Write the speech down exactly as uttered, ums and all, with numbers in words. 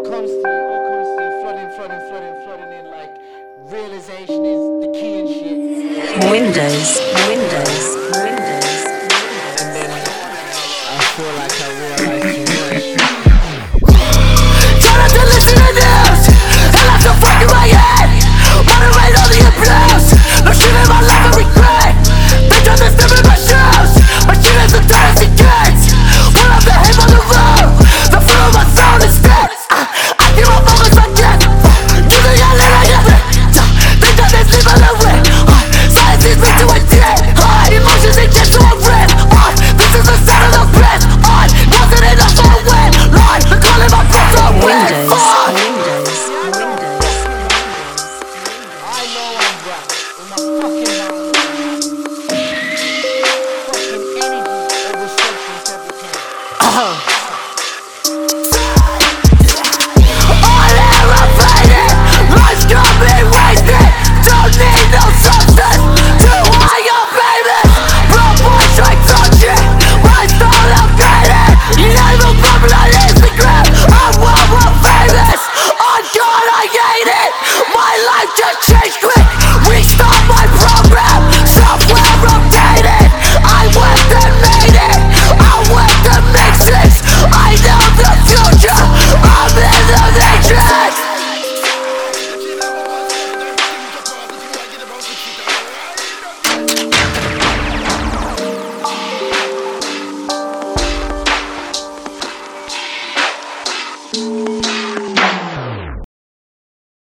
all constantly, all constantly flooding, flooding, flooding, flooding in. Like realization is the key and shit. Windows, windows, windows.